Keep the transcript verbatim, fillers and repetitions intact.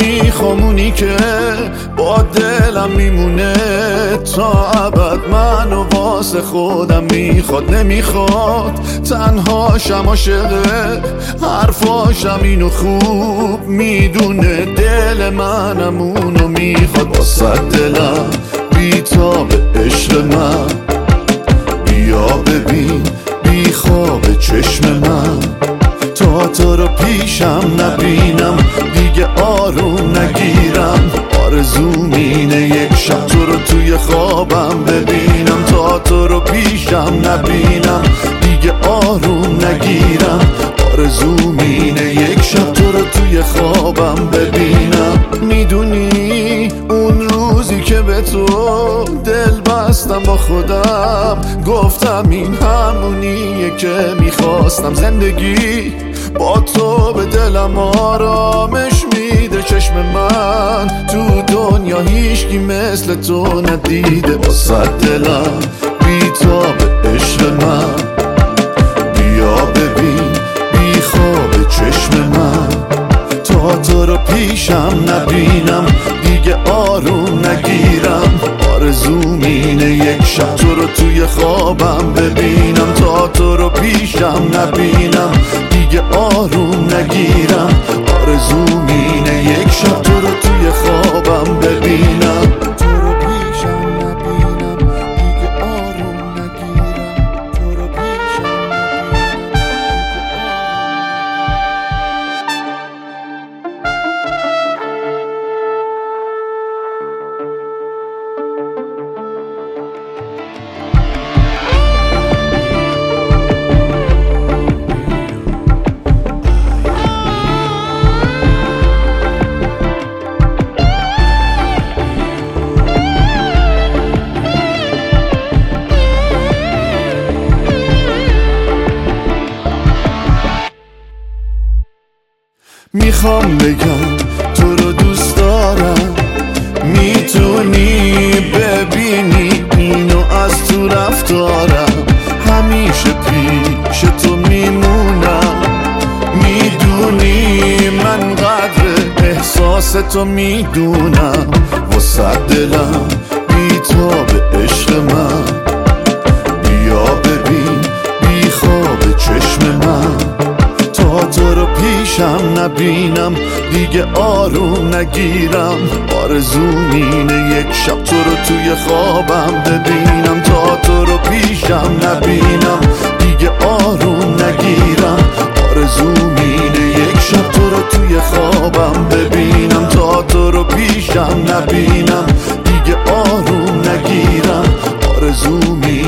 میخوامونی که با دلم میمونه تا ابد، منو واسه خودم میخواد نمیخواد تنهاشم، عاشقه حرفاشم اینو خوب میدونه، دل منم اونو میخواد. واسه دلم بیتاب عشق من، بیا ببین بی خواب چشم من، تا تو رو پیشم نبینم دیگه آروم نگیرم، آرزوم اینه یک شب تو رو توی خوابم ببینم، تا تو رو پیشم نبینم دیگه آروم نگیرم، آرزوم اینه یک شب تو رو توی خوابم ببینم. میدونی اون روزی که به تو دل بستم با خودم، گفتم این همونیه که میخواستم، زندگی با تو به دلم آرامش میده، چشم من تو دنیا هیچکی مثل تو ندیده. واسه دلم بیتاب عشق من، بیا ببین بی خواب چشم من، تا تو رو پیشم نبینم دیگه آروم نگیرم، آرزوم اینه یک شب تو رو توی خوابم ببینم، تا تو رو پیشم نبینم دیگه آروم نگیرم، آرزوم اینه یک شب تو رو توی خوابم ببینم، تو رو پیشم نبینم دیگه آروم نگیرم، تو رو پیشم میخوام بگم تو رو دوست دارم، میتونی ببینی اینو از تو رفتارم، همیشه پیش تو میمونم، میدونی من قدر احساس تو میدونم. واسه دلم بیتاب عشق من، بیا ببین بی خواب چشم من، تا تو رو پیشم نبینم دیگه آروم نگیرم، آرزوم اینه یک شب تو رو توی خوابم ببینم، تا تو رو پیشم نبینم دیگه آروم نگیرم، آرزوم اینه یک شب تو رو توی خوابم ببینم، تا تو رو پیشم نبینم دیگه آروم نگیرم، آرزوم